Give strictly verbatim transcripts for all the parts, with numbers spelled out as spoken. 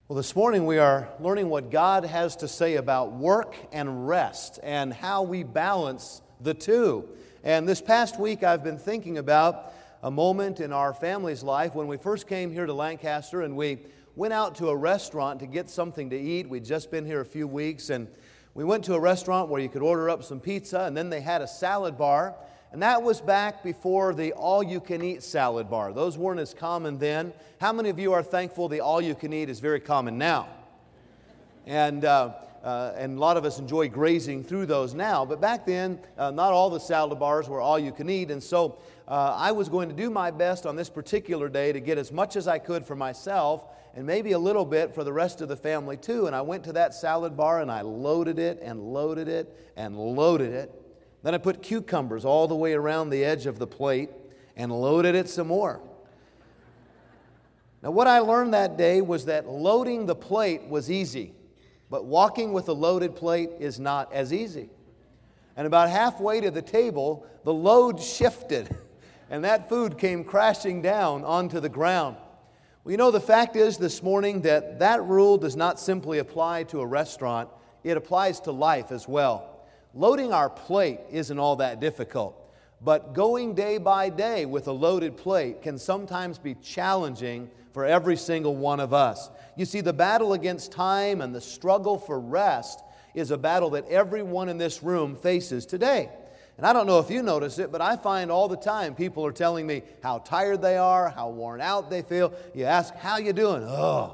Well, this morning we are learning what God has to say about work and rest and how we balance the two. And this past week I've been thinking about a moment in our family's life when we first came here to Lancaster and we went out to a restaurant to get something to eat. We'd just been here a few weeks and we went to a restaurant where you could order up some pizza, and then they had a salad bar. And that was back before the all-you-can-eat salad bar. Those weren't as common then. How many of you are thankful the all-you-can-eat is very common now? And uh, uh, and a lot of us enjoy grazing through those now. But back then, uh, not all the salad bars were all-you-can-eat. And so uh, I was going to do my best on this particular day to get as much as I could for myself and maybe a little bit for the rest of the family too. And I went to that salad bar and I loaded it and loaded it and loaded it. Then I put cucumbers all the way around the edge of the plate and loaded it some more. Now, what I learned that day was that loading the plate was easy, but walking with a loaded plate is not as easy. And about halfway to the table, the load shifted, and that food came crashing down onto the ground. Well, you know, the fact is this morning that that rule does not simply apply to a restaurant, it applies to life as well. Loading our plate isn't all that difficult, but going day by day with a loaded plate can sometimes be challenging for every single one of us. You see, the battle against time and the struggle for rest is a battle that everyone in this room faces today. And I don't know if you notice it, but I find all the time people are telling me how tired they are, how worn out they feel. You ask, how you doing? Oh,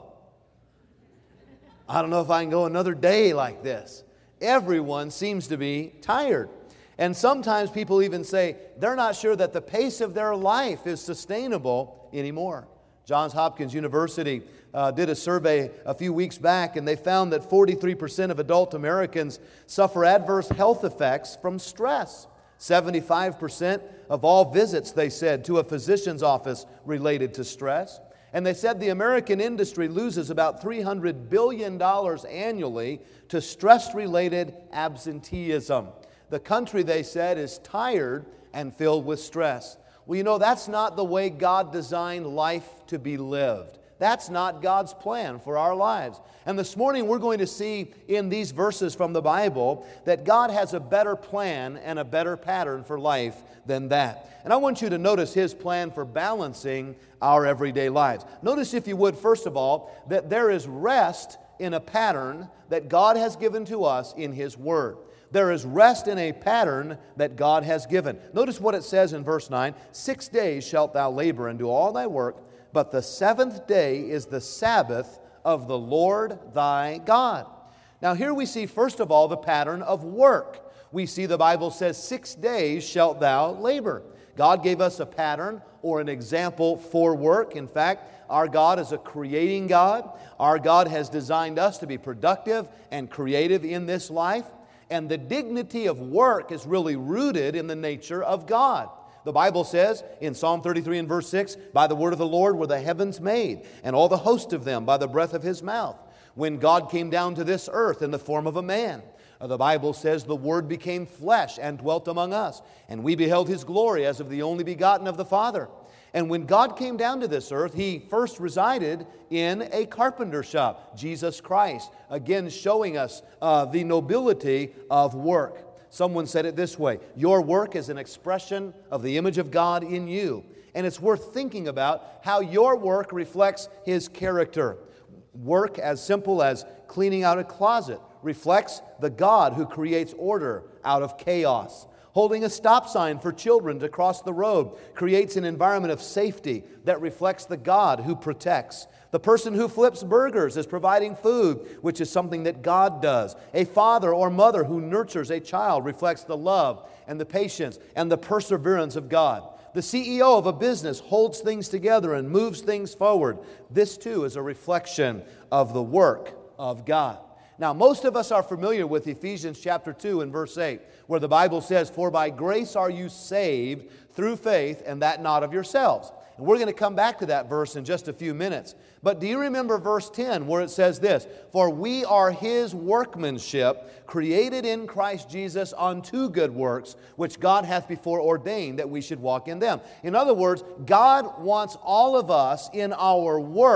I don't know if I can go another day like this. Everyone seems to be tired. And sometimes people even say they're not sure that the pace of their life is sustainable anymore. Johns Hopkins University uh, did a survey a few weeks back, and they found that forty-three percent of adult Americans suffer adverse health effects from stress. seventy-five percent of all visits, they said, to a physician's office related to stress. And they said the American industry loses about three hundred billion dollars annually to stress-related absenteeism. The country, they said, is tired and filled with stress. Well, you know, that's not the way God designed life to be lived. That's not God's plan for our lives. And this morning we're going to see in these verses from the Bible that God has a better plan and a better pattern for life than that. And I want you to notice His plan for balancing our everyday lives. Notice, if you would, first of all, that there is rest in a pattern that God has given to us in His Word. There is rest in a pattern that God has given. Notice what it says in verse nine. Six days shalt thou labor and do all thy work, but the seventh day is the Sabbath of the Lord thy God. Now here we see, first of all, the pattern of work. We see the Bible says, six days shalt thou labor. God gave us a pattern or an example for work. In fact, our God is a creating God. Our God has designed us to be productive and creative in this life. And the dignity of work is really rooted in the nature of God. The Bible says in Psalm thirty-three and verse six, by the word of the Lord were the heavens made, and all the host of them by the breath of His mouth. When God came down to this earth in the form of a man, the Bible says the Word became flesh and dwelt among us, and we beheld His glory as of the only begotten of the Father. And when God came down to this earth, He first resided in a carpenter shop, Jesus Christ, again showing us uh, the nobility of work. Someone said it this way, your work is an expression of the image of God in you. And it's worth thinking about how your work reflects His character. Work as simple as cleaning out a closet reflects the God who creates order out of chaos. Holding a stop sign for children to cross the road creates an environment of safety that reflects the God who protects. The person who flips burgers is providing food, which is something that God does. A father or mother who nurtures a child reflects the love and the patience and the perseverance of God. The C E O of a business holds things together and moves things forward. This too is a reflection of the work of God. Now, most of us are familiar with Ephesians chapter two and verse eight, where the Bible says, for by grace are you saved through faith, and that not of yourselves. And we're going to come back to that verse in just a few minutes. But do you remember verse ten where it says this, for we are His workmanship, created in Christ Jesus unto good works, which God hath before ordained that we should walk in them. In other words, God wants all of us in our work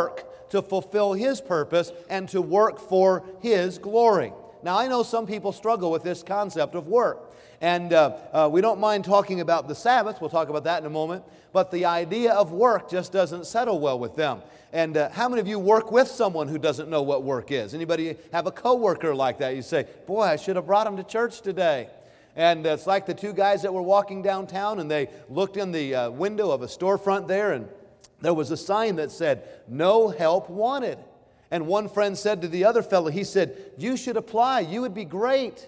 to fulfill His purpose and to work for His glory. Now, I know some people struggle with this concept of work. And uh, uh, we don't mind talking about the Sabbath. We'll talk about that in a moment. But the idea of work just doesn't settle well with them. And uh, how many of you work with someone who doesn't know what work is? Anybody have a coworker like that? You say, boy, I should have brought him to church today. And uh, it's like the two guys that were walking downtown, and they looked in the uh, window of a storefront there, and there was a sign that said, "No help wanted." And one friend said to the other fellow, he said, "You should apply. You would be great."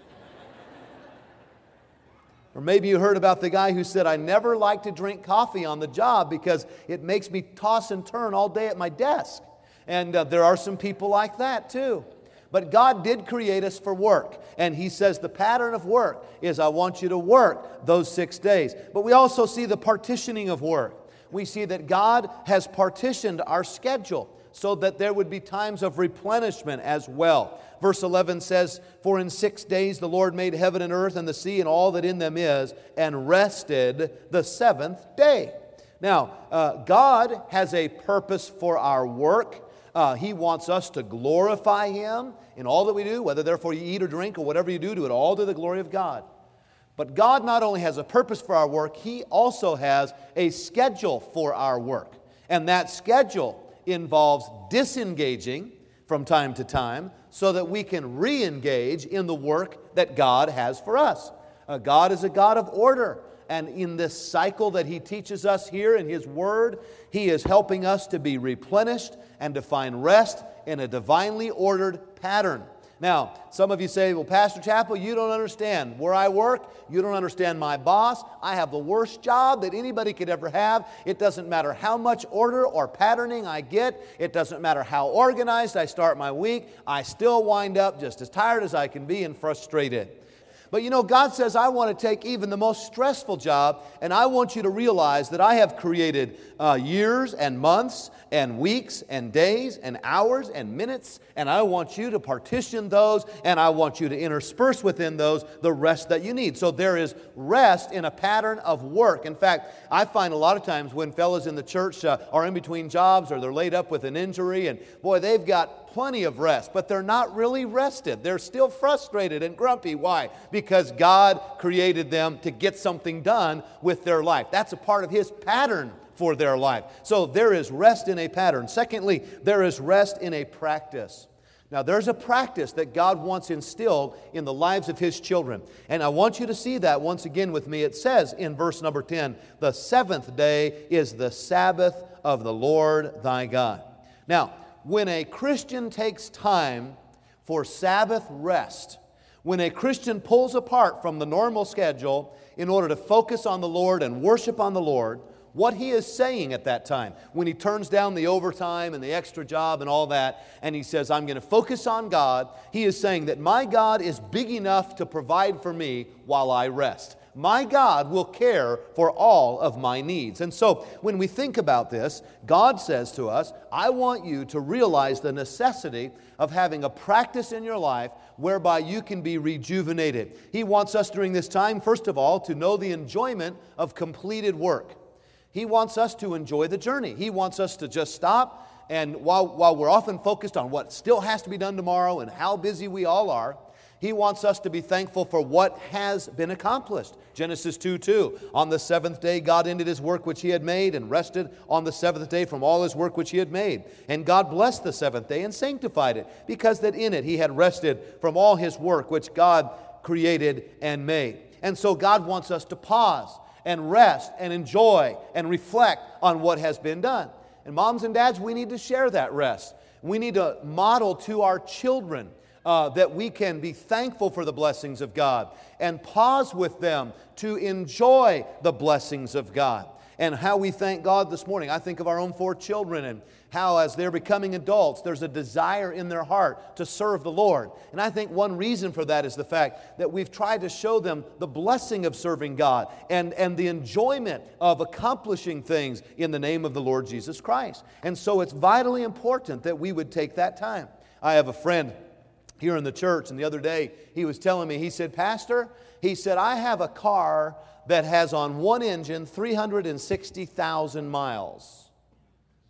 Or maybe you heard about the guy who said, "I never like to drink coffee on the job because it makes me toss and turn all day at my desk." And uh, there are some people like that too. But God did create us for work. And He says the pattern of work is, I want you to work those six days. But we also see the partitioning of work. We see that God has partitioned our schedule so that there would be times of replenishment as well. Verse eleven says, "For in six days the Lord made heaven and earth and the sea and all that in them is, and rested the seventh day." Now, uh, God has a purpose for our work. Uh, he wants us to glorify Him in all that we do, whether therefore you eat or drink or whatever you do, do it all to the glory of God. But God not only has a purpose for our work, He also has a schedule for our work. And that schedule involves disengaging from time to time so that we can re-engage in the work that God has for us. Uh, God is a God of order. And in this cycle that He teaches us here in His Word, He is helping us to be replenished and to find rest in a divinely ordered pattern. Now, some of you say, well, Pastor Chappell, you don't understand where I work. You don't understand my boss. I have the worst job that anybody could ever have. It doesn't matter how much order or patterning I get. It doesn't matter how organized I start my week. I still wind up just as tired as I can be and frustrated. But you know, God says, I want to take even the most stressful job, and I want you to realize that I have created uh, years and months and weeks and days and hours and minutes, and I want you to partition those, and I want you to intersperse within those the rest that you need. So there is rest in a pattern of work. In fact, I find a lot of times when fellows in the church uh, are in between jobs or they're laid up with an injury, and boy, they've got plenty of rest, but they're not really rested. They're still frustrated and grumpy. Why? Because God created them to get something done with their life. That's a part of His pattern for their life. So there is rest in a pattern. Secondly, there is rest in a practice. Now, there's a practice that God wants instilled in the lives of His children. And I want you to see that once again with me. It says in verse number ten, "The seventh day is the Sabbath of the Lord thy God." Now, when a Christian takes time for Sabbath rest, when a Christian pulls apart from the normal schedule in order to focus on the Lord and worship on the Lord, what he is saying at that time, when he turns down the overtime and the extra job and all that, and he says, I'm going to focus on God, he is saying that my God is big enough to provide for me while I rest. My God will care for all of my needs. And so when we think about this, God says to us, I want you to realize the necessity of having a practice in your life whereby you can be rejuvenated. He wants us during this time, first of all, to know the enjoyment of completed work. He wants us to enjoy the journey. He wants us to just stop, and while, while we're often focused on what still has to be done tomorrow and how busy we all are, He wants us to be thankful for what has been accomplished. Genesis two two, on the seventh day God ended His work which He had made and rested on the seventh day from all His work which He had made. And God blessed the seventh day and sanctified it, because that in it He had rested from all His work which God created and made. And so God wants us to pause and rest and enjoy and reflect on what has been done. And moms and dads, we need to share that rest. We need to model to our children Uh, that we can be thankful for the blessings of God and pause with them to enjoy the blessings of God. And how we thank God this morning. I think of our own four children and how as they're becoming adults, there's a desire in their heart to serve the Lord. And I think one reason for that is the fact that we've tried to show them the blessing of serving God and, and the enjoyment of accomplishing things in the name of the Lord Jesus Christ. And so it's vitally important that we would take that time. I have a friend here in the church, and the other day he was telling me, he said, Pastor, he said, I have a car that has on one engine three hundred sixty thousand miles.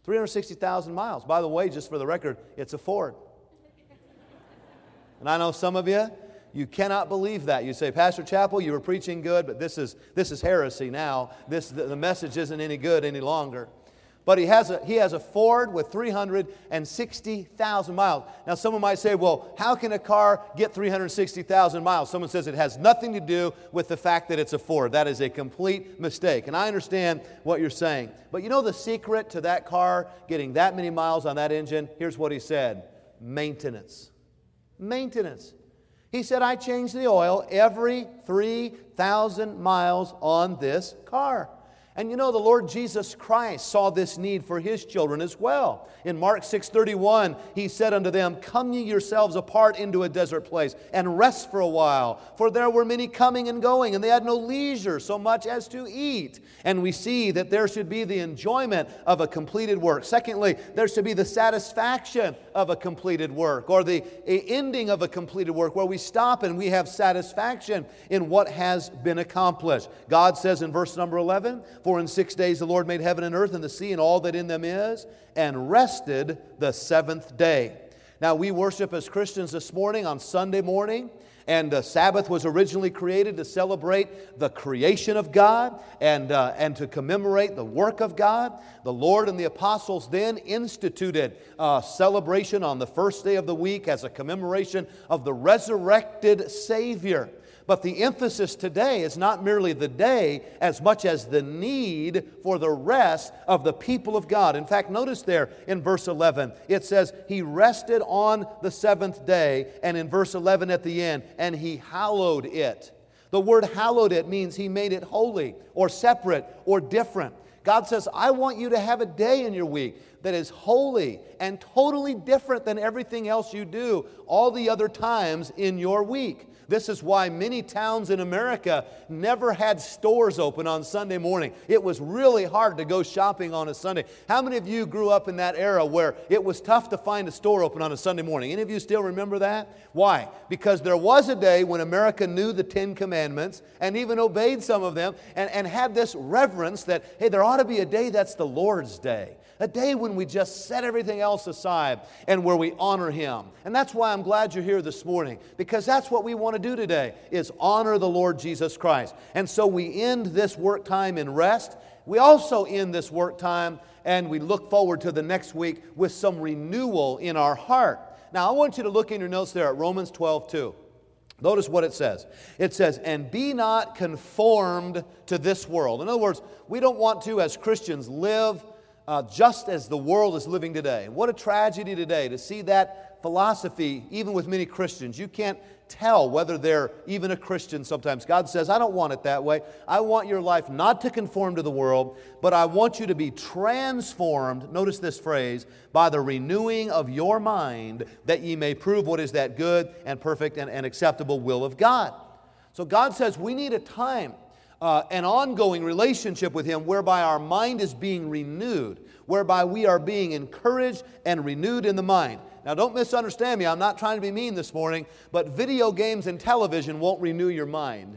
three hundred sixty thousand miles. By the way, just for the record, it's a Ford. And I know some of you, you cannot believe that. You say, Pastor Chappell, you were preaching good, but this is this is heresy now. This the, the message isn't any good any longer. But he has a he has a Ford with three hundred sixty thousand miles. Now, someone might say, well, how can a car get three hundred sixty thousand miles? Someone says it has nothing to do with the fact that it's a Ford. That is a complete mistake. And I understand what you're saying. But you know the secret to that car getting that many miles on that engine? Here's what he said. Maintenance. Maintenance. He said, I change the oil every three thousand miles on this car. And you know, the Lord Jesus Christ saw this need for His children as well. In Mark six thirty-one, He said unto them, Come ye yourselves apart into a desert place, and rest for a while. For there were many coming and going, and they had no leisure so much as to eat. And we see that there should be the enjoyment of a completed work. Secondly, there should be the satisfaction of a completed work, or the ending of a completed work, where we stop and we have satisfaction in what has been accomplished. God says in verse number eleven, For in six days the Lord made heaven and earth and the sea and all that in them is, and rested the seventh day. Now, we worship as Christians this morning on Sunday morning, and the Sabbath was originally created to celebrate the creation of God and, uh, and to commemorate the work of God. The Lord and the apostles then instituted a celebration on the first day of the week as a commemoration of the resurrected Savior. But the emphasis today is not merely the day as much as the need for the rest of the people of God. In fact, notice there in verse eleven, it says, He rested on the seventh day, and in verse eleven at the end, and He hallowed it. The word hallowed it means He made it holy or separate or different. God says, I want you to have a day in your week that is holy and totally different than everything else you do all the other times in your week. This is why many towns in America never had stores open on Sunday morning. It was really hard to go shopping on a Sunday. How many of you grew up in that era where it was tough to find a store open on a Sunday morning? Any of you still remember that? Why? Because there was a day when America knew the Ten Commandments and even obeyed some of them and, and had this reverence that, hey, there ought to be a day that's the Lord's day. A day when we just set everything else aside and where we honor Him. And that's why I'm glad you're here this morning, because that's what we want to do today, is honor the Lord Jesus Christ. And so we end this work time in rest. We also end this work time and we look forward to the next week with some renewal in our heart. Now, I want you to look in your notes there at Romans twelve two. Notice what it says. It says, and be not conformed to this world. In other words, we don't want to, as Christians, live Uh, just as the world is living today. What a tragedy today to see that philosophy, even with many Christians. You can't tell whether they're even a Christian sometimes. God says, I don't want it that way. I want your life not to conform to the world, but I want you to be transformed, notice this phrase, by the renewing of your mind, that ye may prove what is that good and perfect and, and acceptable will of God. So God says we need a time, Uh, an ongoing relationship with Him whereby our mind is being renewed, whereby we are being encouraged and renewed in the mind. Now, don't misunderstand me. I'm not trying to be mean this morning, but video games and television won't renew your mind.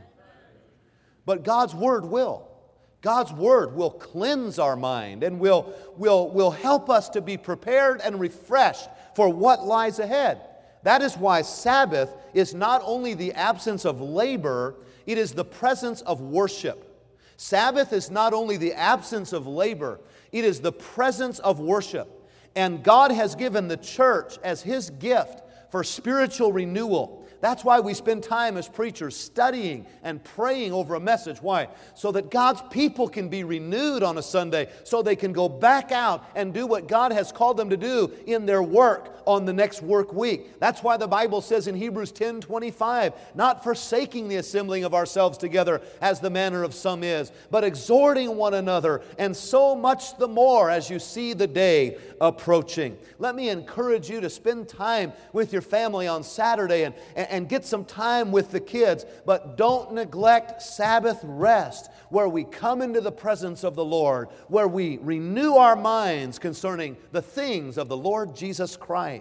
But God's Word will. God's Word will cleanse our mind and will, will, will help us to be prepared and refreshed for what lies ahead. That is why Sabbath is not only the absence of labor, it is the presence of worship. Sabbath is not only the absence of labor, it is the presence of worship. And God has given the church as His gift for spiritual renewal. That's why we spend time as preachers studying and praying over a message. Why? So that God's people can be renewed on a Sunday, so they can go back out and do what God has called them to do in their work on the next work week. That's why the Bible says in Hebrews ten twenty-five, not forsaking the assembling of ourselves together as the manner of some is, but exhorting one another, and so much the more as you see the day approaching. Let me encourage you to spend time with your family on Saturday and, and, and get some time with the kids, but don't neglect Sabbath rest, where we come into the presence of the Lord, where we renew our minds concerning the things of the Lord Jesus Christ.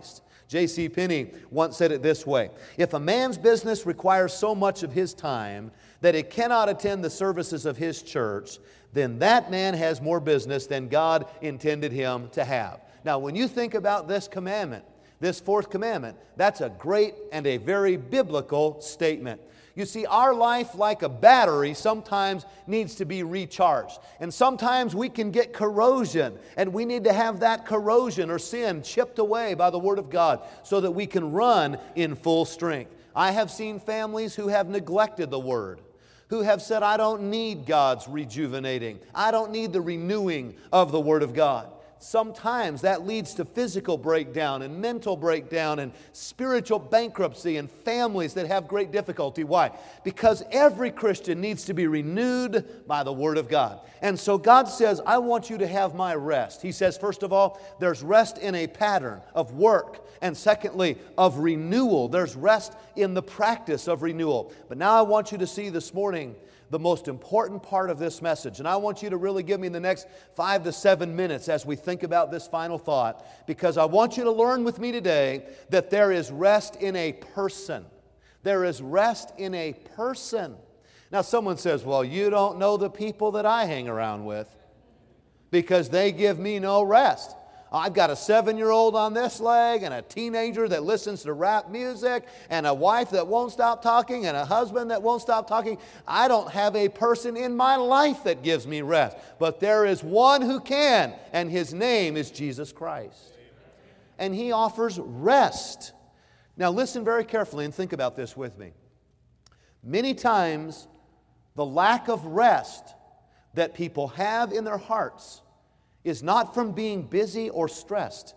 J C Penney once said it this way: if a man's business requires so much of his time that he cannot attend the services of his church, then that man has more business than God intended him to have. Now, when you think about this commandment, this fourth commandment, that's a great and a very biblical statement. You see, our life, like a battery, sometimes needs to be recharged. And sometimes we can get corrosion, and we need to have that corrosion or sin chipped away by the Word of God so that we can run in full strength. I have seen families who have neglected the Word, who have said, I don't need God's rejuvenating. I don't need the renewing of the Word of God. Sometimes that leads to physical breakdown and mental breakdown and spiritual bankruptcy and families that have great difficulty. Why? Because every Christian needs to be renewed by the Word of God. And so God says, I want you to have my rest. He says, first of all, there's rest in a pattern of work. And secondly, of renewal. There's rest in the practice of renewal. But now I want you to see this morning the most important part of this message. And I want you to really give me the next five to seven minutes as we think about this final thought, because I want you to learn with me today that there is rest in a person. There is rest in a person. Now someone says, well, you don't know the people that I hang around with because they give me no rest. I've got a seven-year-old on this leg and a teenager that listens to rap music and a wife that won't stop talking and a husband that won't stop talking. I don't have a person in my life that gives me rest. But there is one who can, and His name is Jesus Christ. And He offers rest. Now listen very carefully and think about this with me. Many times, the lack of rest that people have in their hearts is not from being busy or stressed.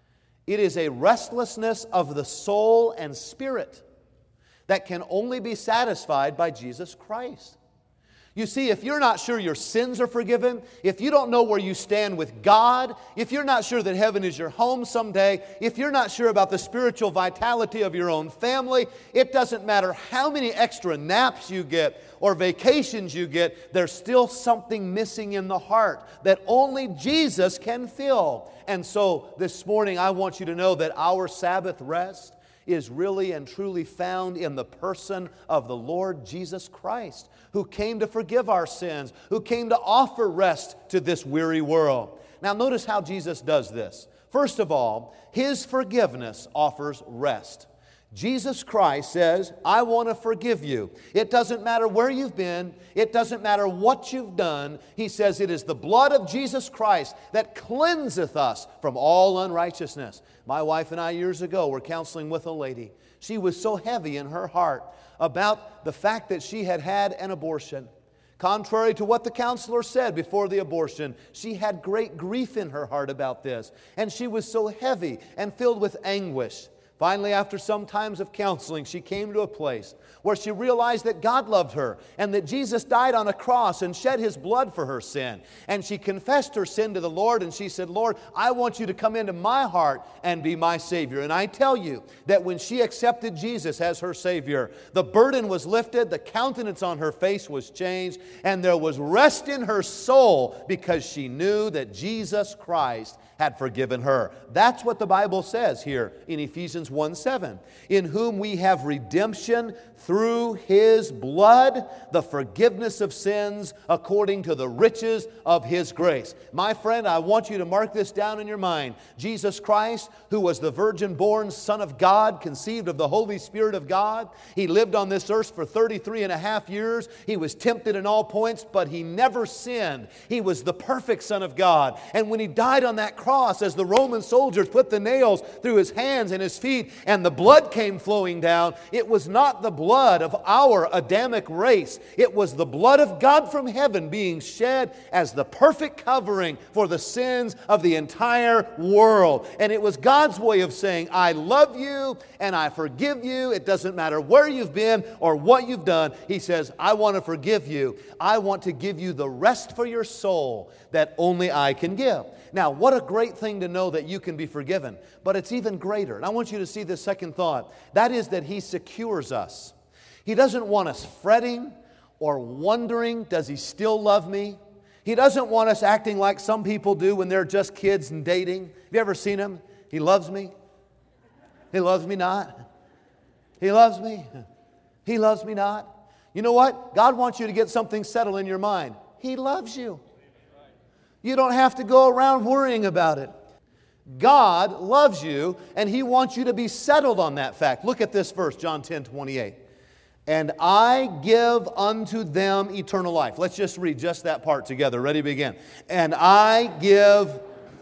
It is a restlessness of the soul and spirit that can only be satisfied by Jesus Christ. You see, if you're not sure your sins are forgiven, if you don't know where you stand with God, if you're not sure that heaven is your home someday, if you're not sure about the spiritual vitality of your own family, it doesn't matter how many extra naps you get or vacations you get, there's still something missing in the heart that only Jesus can fill. And so this morning I want you to know that our Sabbath rest is really and truly found in the person of the Lord Jesus Christ, who came to forgive our sins, who came to offer rest to this weary world. Now notice how Jesus does this. First of all, His forgiveness offers rest. Jesus Christ says, I want to forgive you. It doesn't matter where you've been. It doesn't matter what you've done. He says it is the blood of Jesus Christ that cleanseth us from all unrighteousness. My wife and I years ago were counseling with a lady. She was so heavy in her heart about the fact that she had had an abortion. Contrary to what the counselor said before the abortion, she had great grief in her heart about this. And she was so heavy and filled with anguish. Finally, after some times of counseling, she came to a place where she realized that God loved her and that Jesus died on a cross and shed His blood for her sin. And she confessed her sin to the Lord, and she said, Lord, I want you to come into my heart and be my Savior. And I tell you that when she accepted Jesus as her Savior, the burden was lifted, the countenance on her face was changed, and there was rest in her soul because she knew that Jesus Christ had forgiven her. That's what the Bible says here in Ephesians one seven. In whom we have redemption through His blood, the forgiveness of sins according to the riches of His grace. My friend, I want you to mark this down in your mind. Jesus Christ, who was the virgin-born Son of God, conceived of the Holy Spirit of God. He lived on this earth for thirty-three and a half years. He was tempted in all points, but He never sinned. He was the perfect Son of God. And when He died on that cross, as the Roman soldiers put the nails through His hands and His feet, and the blood came flowing down, it was not the blood of our Adamic race. It was the blood of God from heaven being shed as the perfect covering for the sins of the entire world. And it was God's way of saying, I love you and I forgive you. It doesn't matter where you've been or what you've done. He says, I want to forgive you. I want to give you the rest for your soul that only I can give. Now, what a great thing to know that you can be forgiven. But it's even greater. And I want you to see this second thought. That is that He secures us. He doesn't want us fretting or wondering, does He still love me? He doesn't want us acting like some people do when they're just kids and dating. Have you ever seen them? He loves me. He loves me not. He loves me. He loves me not. You know what? God wants you to get something settled in your mind. He loves you. You don't have to go around worrying about it. God loves you, and He wants you to be settled on that fact. Look at this verse, John ten twenty-eight. And I give unto them eternal life. Let's just read just that part together. Ready, begin. And I give...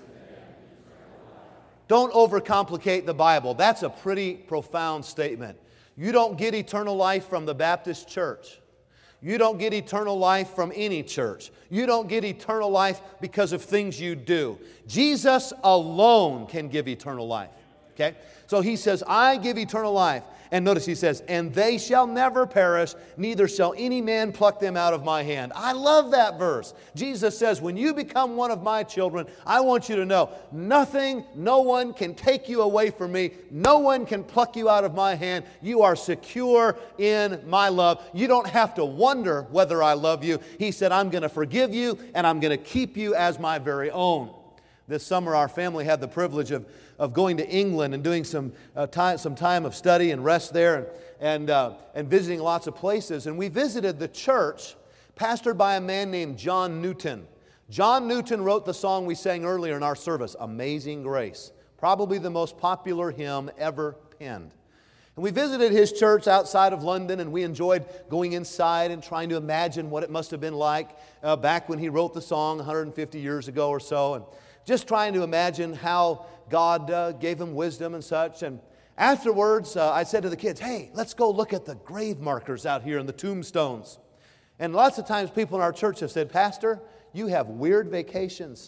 Don't overcomplicate the Bible. That's a pretty profound statement. You don't get eternal life from the Baptist church. You don't get eternal life from any church. You don't get eternal life because of things you do. Jesus alone can give eternal life. Okay? So He says, I give eternal life. And notice He says, and they shall never perish, neither shall any man pluck them out of my hand. I love that verse. Jesus says, when you become one of my children, I want you to know, nothing, no one can take you away from me. No one can pluck you out of my hand. You are secure in my love. You don't have to wonder whether I love you. He said, I'm going to forgive you, and I'm going to keep you as my very own. This summer, our family had the privilege of, of going to England and doing some, uh, time, some time of study and rest there and, and, uh, and visiting lots of places. And we visited the church pastored by a man named John Newton. John Newton wrote the song we sang earlier in our service, Amazing Grace, probably the most popular hymn ever penned. And we visited his church outside of London, and we enjoyed going inside and trying to imagine what it must have been like uh, back when he wrote the song one hundred fifty years ago or so. And just trying to imagine how God uh, gave him wisdom and such. And afterwards, uh, I said to the kids, hey, let's go look at the grave markers out here and the tombstones. And lots of times people in our church have said, Pastor, you have weird vacations.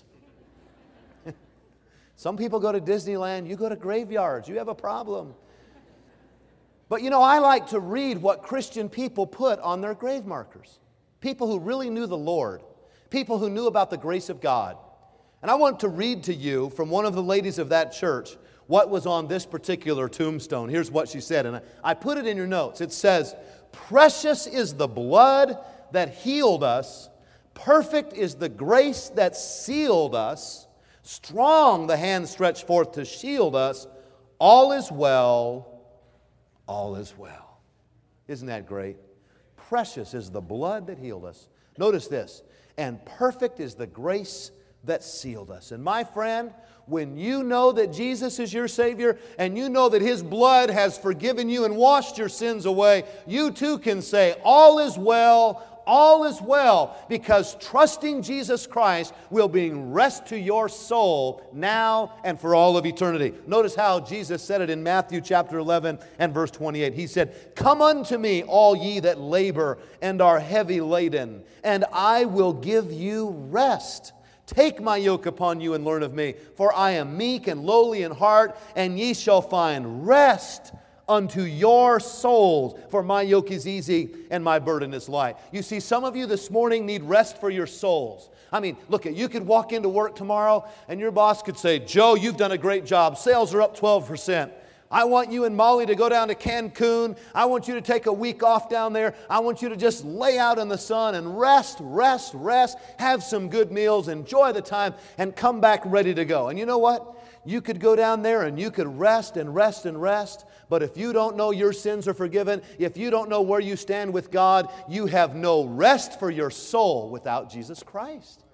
Some people go to Disneyland, you go to graveyards, you have a problem. But you know, I like to read what Christian people put on their grave markers. People who really knew the Lord. People who knew about the grace of God. And I want to read to you from one of the ladies of that church what was on this particular tombstone. Here's what she said, and I put it in your notes. It says, precious is the blood that healed us, perfect is the grace that sealed us, strong the hand stretched forth to shield us, all is well, all is well. Isn't that great? Precious is the blood that healed us. Notice this, and perfect is the grace that sealed us. And my friend, when you know that Jesus is your Savior and you know that His blood has forgiven you and washed your sins away, you too can say, all is well, all is well, because trusting Jesus Christ will bring rest to your soul now and for all of eternity. Notice how Jesus said it in Matthew chapter eleven and verse twenty-eight. He said, come unto me, all ye that labor and are heavy laden, and I will give you rest. Take my yoke upon you and learn of me, for I am meek and lowly in heart, and ye shall find rest unto your souls. For my yoke is easy and my burden is light. You see, some of you this morning need rest for your souls. I mean, look, at you could walk into work tomorrow and your boss could say, Joe, you've done a great job. Sales are up twelve percent. I want you and Molly to go down to Cancun. I want you to take a week off down there. I want you to just lay out in the sun and rest, rest, rest, have some good meals, enjoy the time, and come back ready to go. And you know what? You could go down there and you could rest and rest and rest, but if you don't know your sins are forgiven, if you don't know where you stand with God, you have no rest for your soul without Jesus Christ.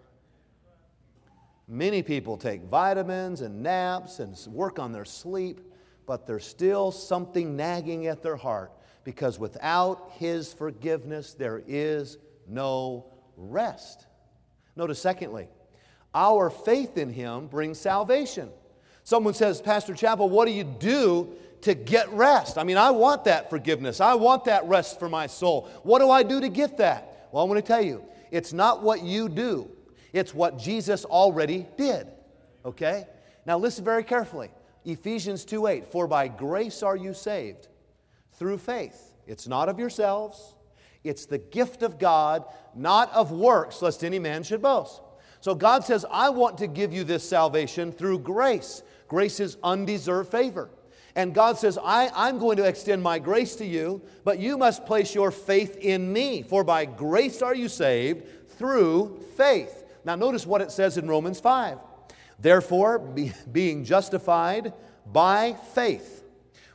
Many people take vitamins and naps and work on their sleep, but there's still something nagging at their heart, because without His forgiveness, there is no rest. Notice, secondly, our faith in Him brings salvation. Someone says, Pastor Chappell, what do you do to get rest? I mean, I want that forgiveness. I want that rest for my soul. What do I do to get that? Well, I want to tell you, it's not what you do. It's what Jesus already did. Okay? Now listen very carefully. Ephesians two eight, for by grace are you saved through faith. It's not of yourselves. It's the gift of God, not of works, lest any man should boast. So God says, I want to give you this salvation through grace. Grace is undeserved favor. And God says, I, I'm going to extend my grace to you, but you must place your faith in me. For by grace are you saved through faith. Now notice what it says in Romans five. Therefore, be, being justified by faith,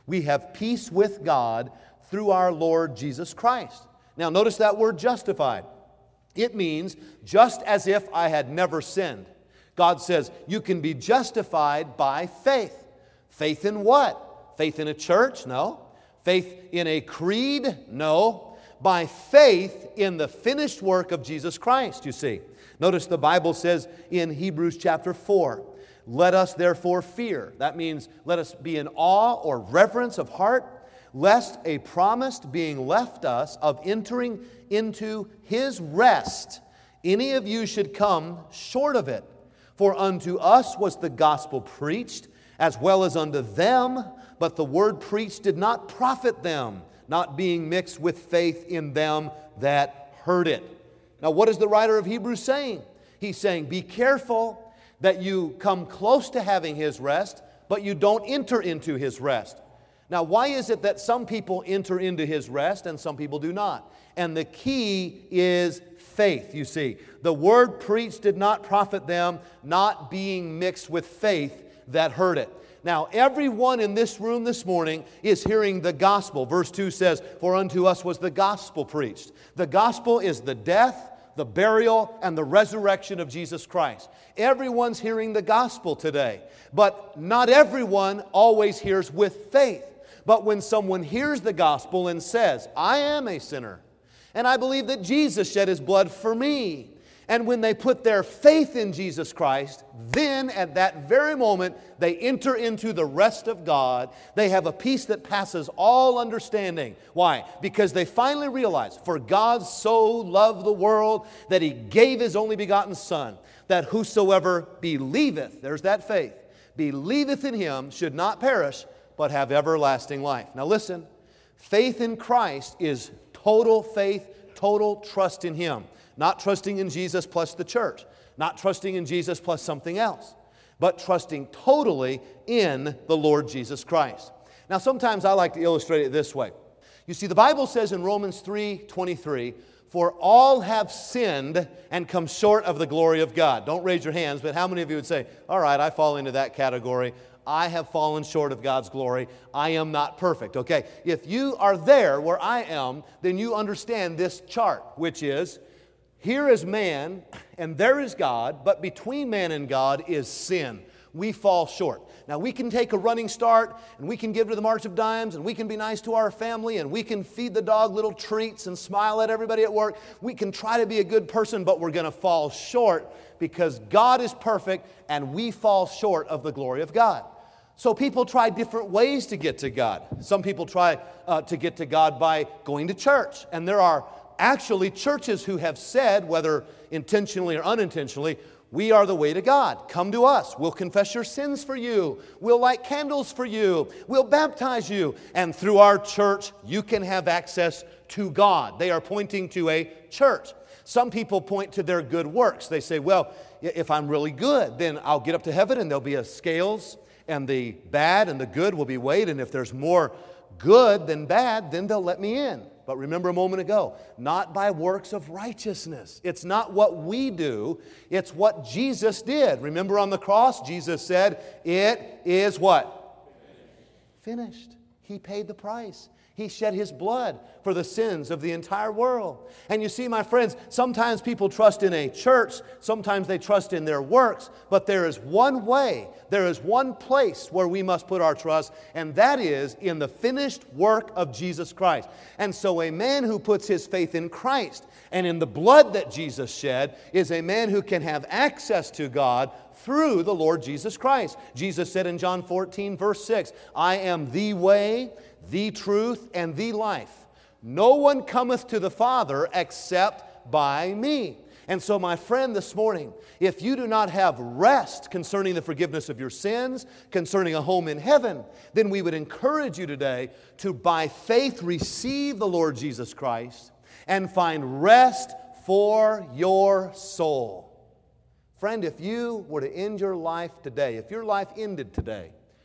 We have peace with God through our Lord Jesus Christ. Now notice that word justified. It means just as if I had never sinned. God says you can be justified by faith. Faith in what? Faith in a church? No. Faith in a creed? No. By faith in the finished work of Jesus Christ, you see. Notice the Bible says in Hebrews chapter four, let us therefore fear. That means let us be in awe or reverence of heart, lest a promise being left us of entering into His rest, any of you should come short of it. For unto us was the gospel preached, as well as unto them, but the word preached did not profit them, not being mixed with faith in them that heard it. Now, what is the writer of Hebrews saying? He's saying, be careful that you come close to having His rest, but you don't enter into His rest. Now, why is it that some people enter into His rest and some people do not? And the key is faith, you see. The word preached did not profit them, not being mixed with faith that heard it. Now, everyone in this room this morning is hearing the gospel. Verse two says, for unto us was the gospel preached. The gospel is the death, the burial, and the resurrection of Jesus Christ. Everyone's hearing the gospel today, but not everyone always hears with faith. But when someone hears the gospel and says, I am a sinner, and I believe that Jesus shed His blood for me, and when they put their faith in Jesus Christ, then at that very moment, they enter into the rest of God. They have a peace that passes all understanding. Why? Because they finally realize, for God so loved the world that He gave His only begotten Son, that whosoever believeth, there's that faith, believeth in Him should not perish, but have everlasting life. Now listen, faith in Christ is total faith, total trust in Him. Not trusting in Jesus plus the church. Not trusting in Jesus plus something else. But trusting totally in the Lord Jesus Christ. Now sometimes I like to illustrate it this way. You see, the Bible says in Romans three twenty-three, for all have sinned and come short of the glory of God. Don't raise your hands, but how many of you would say, all right, I fall into that category. I have fallen short of God's glory. I am not perfect. Okay, if you are there where I am, then you understand this chart, which is, here is man, and there is God, but between man and God is sin. We fall short. Now, we can take a running start, and we can give to the March of Dimes, and we can be nice to our family, and we can feed the dog little treats and smile at everybody at work. We can try to be a good person, but we're going to fall short because God is perfect, and we fall short of the glory of God. So people try different ways to get to God. Some people try uh, to get to God by going to church, and there are actually churches who have said, whether intentionally or unintentionally, we are the way to God. Come to us. We'll confess your sins for you. We'll light candles for you. We'll baptize you. And through our church, you can have access to God. They are pointing to a church. Some people point to their good works. They say, well, if I'm really good, then I'll get up to heaven and there'll be a scales and the bad and the good will be weighed. And if there's more good than bad, then they'll let me in. But remember a moment ago, not by works of righteousness. It's not what we do, it's what Jesus did. Remember on the cross, Jesus said, it is what? Finished. He paid the price. He shed His blood for the sins of the entire world. And you see, my friends, sometimes people trust in a church, sometimes they trust in their works, but there is one way, there is one place where we must put our trust, and that is in the finished work of Jesus Christ. And so a man who puts his faith in Christ and in the blood that Jesus shed is a man who can have access to God through the Lord Jesus Christ. Jesus said in John fourteen, verse six, I am the way, the truth, and the life. No one cometh to the Father except by me. And so, my friend, this morning, if you do not have rest concerning the forgiveness of your sins, concerning a home in heaven, then we would encourage you today to, by faith, receive the Lord Jesus Christ and find rest for your soul. Friend, if you were to end your life today, if your life ended today,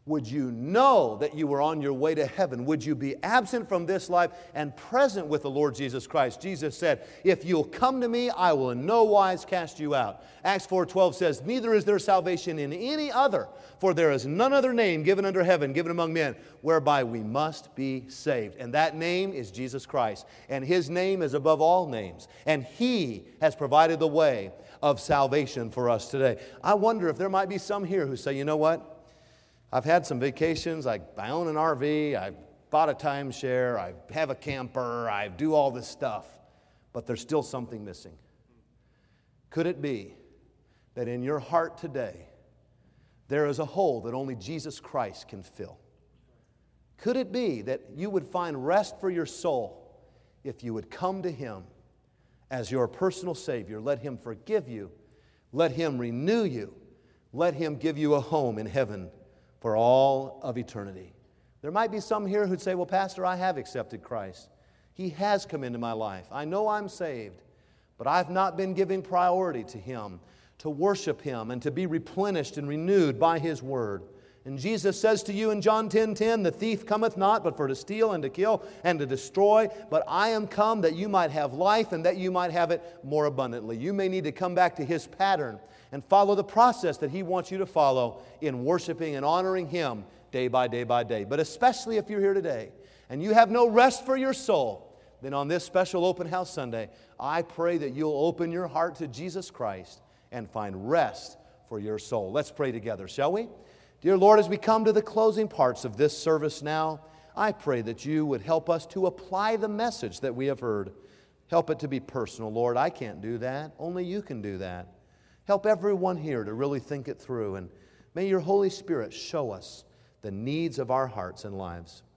Would you know that you were on your way to heaven? Would you be absent from this life and present with the Lord Jesus Christ? Jesus said, if you'll come to me, I will in no wise cast you out. Acts four twelve says, neither is there salvation in any other, for there is none other name given under heaven, given among men, whereby we must be saved. And that name is Jesus Christ. And His name is above all names. And He has provided the way of salvation for us today. I wonder if there might be some here who say, you know what? I've had some vacations, I, I own an R V, I bought a timeshare, I have a camper, I do all this stuff, but there's still something missing. Could it be that in your heart today, there is a hole that only Jesus Christ can fill? Could it be that you would find rest for your soul if you would come to Him as your personal Savior? Let Him forgive you, let Him renew you, let Him give you a home in heaven for all of eternity. There might be some here who'd say, well, Pastor, I have accepted Christ. He has come into my life. I know I'm saved, but I've not been giving priority to Him, to worship Him, and to be replenished and renewed by His Word. And Jesus says to you in John ten ten, the thief cometh not but for to steal and to kill and to destroy, but I am come that you might have life and that you might have it more abundantly. You may need to come back to His pattern and follow the process that He wants you to follow in worshiping and honoring Him day by day by day. But especially if you're here today and you have no rest for your soul, then on this special Open House Sunday, I pray that you'll open your heart to Jesus Christ and find rest for your soul. Let's pray together, shall we? Dear Lord, as we come to the closing parts of this service now, I pray that you would help us to apply the message that we have heard. Help it to be personal, Lord. I can't do that. Only you can do that. Help everyone here to really think it through, and may your Holy Spirit show us the needs of our hearts and lives.